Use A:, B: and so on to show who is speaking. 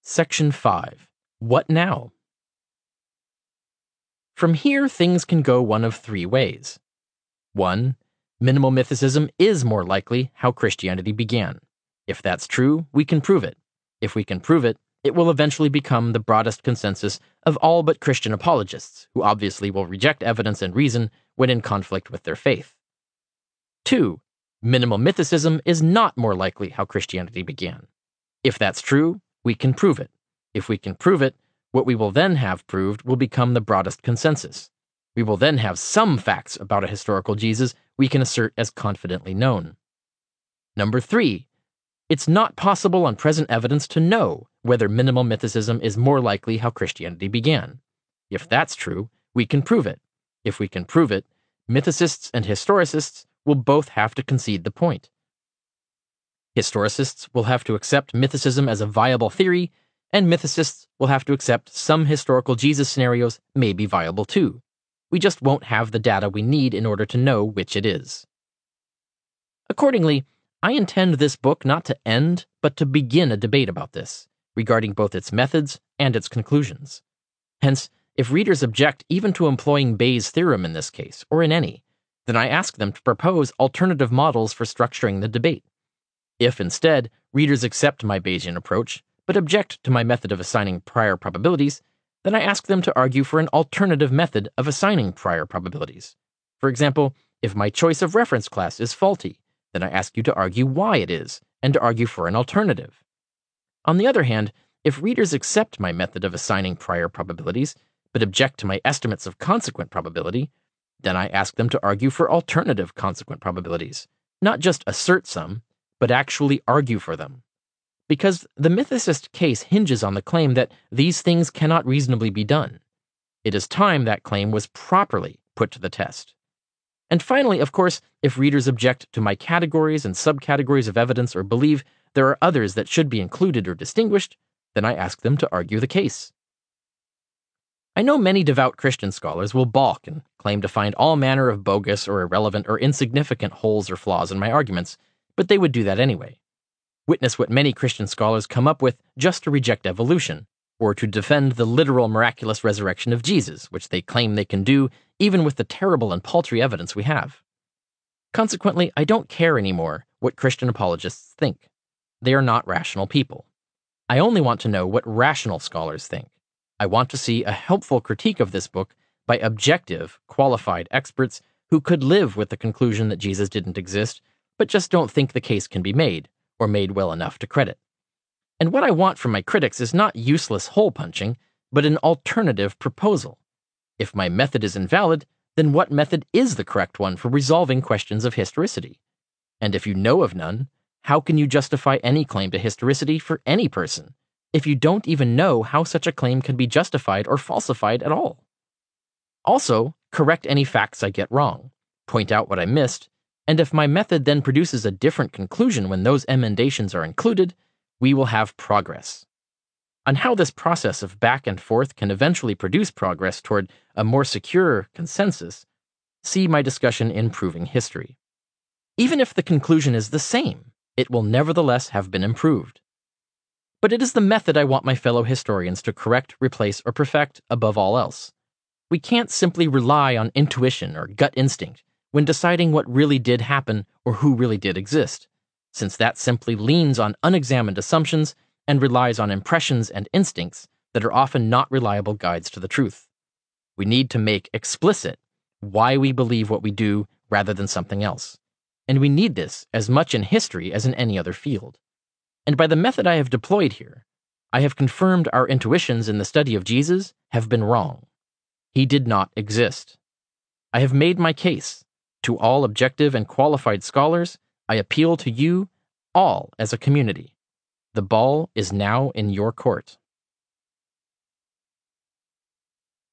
A: Section 5. What now? From here, things can go one of three ways. 1. Minimal mythicism is more likely how Christianity began. If that's true, we can prove it. If we can prove it, it will eventually become the broadest consensus of all but Christian apologists, who obviously will reject evidence and reason when in conflict with their faith. 2. Minimal mythicism is not more likely how Christianity began. If that's true, we can prove it. If we can prove it, what we will then have proved will become the broadest consensus. We will then have some facts about a historical Jesus we can assert as confidently known. Number 3. It's not possible on present evidence to know whether minimal mythicism is more likely how Christianity began. If that's true, we can prove it. If we can prove it, mythicists and historicists will both have to concede the point. Historicists will have to accept mythicism as a viable theory, and mythicists will have to accept some historical Jesus scenarios may be viable too. We just won't have the data we need in order to know which it is. Accordingly, I intend this book not to end, but to begin a debate about this, regarding both its methods and its conclusions. Hence, if readers object even to employing Bayes' theorem in this case, or in any, then I ask them to propose alternative models for structuring the debate. If, instead, readers accept my Bayesian approach, but object to my method of assigning prior probabilities, then I ask them to argue for an alternative method of assigning prior probabilities. For example, if my choice of reference class is faulty, then I ask you to argue why it is, and to argue for an alternative. On the other hand, if readers accept my method of assigning prior probabilities, but object to my estimates of consequent probability, then I ask them to argue for alternative consequent probabilities, not just assert some, but actually argue for them. Because the mythicist case hinges on the claim that these things cannot reasonably be done. It is time that claim was properly put to the test. And finally, of course, if readers object to my categories and subcategories of evidence or believe there are others that should be included or distinguished, then I ask them to argue the case. I know many devout Christian scholars will balk and claim to find all manner of bogus or irrelevant or insignificant holes or flaws in my arguments, but they would do that anyway. Witness what many Christian scholars come up with just to reject evolution, or to defend the literal miraculous resurrection of Jesus, which they claim they can do even with the terrible and paltry evidence we have. Consequently, I don't care anymore what Christian apologists think. They are not rational people. I only want to know what rational scholars think. I want to see a helpful critique of this book by objective, qualified experts who could live with the conclusion that Jesus didn't exist, but just don't think the case can be made, or made well enough to credit. And what I want from my critics is not useless hole-punching, but an alternative proposal. If my method is invalid, then what method is the correct one for resolving questions of historicity? And if you know of none, how can you justify any claim to historicity for any person, if you don't even know how such a claim can be justified or falsified at all? Also, correct any facts I get wrong, point out what I missed, and if my method then produces a different conclusion when those emendations are included, we will have progress. On how this process of back and forth can eventually produce progress toward a more secure consensus, see my discussion in Proving History. Even if the conclusion is the same, it will nevertheless have been improved. But it is the method I want my fellow historians to correct, replace, or perfect above all else. We can't simply rely on intuition or gut instinct when deciding what really did happen or who really did exist, since that simply leans on unexamined assumptions and relies on impressions and instincts that are often not reliable guides to the truth. We need to make explicit why we believe what we do rather than something else, and we need this as much in history as in any other field. And by the method I have deployed here, I have confirmed our intuitions in the study of Jesus have been wrong. He did not exist. I have made my case. To all objective and qualified scholars, I appeal to you all as a community. The ball is now in your court.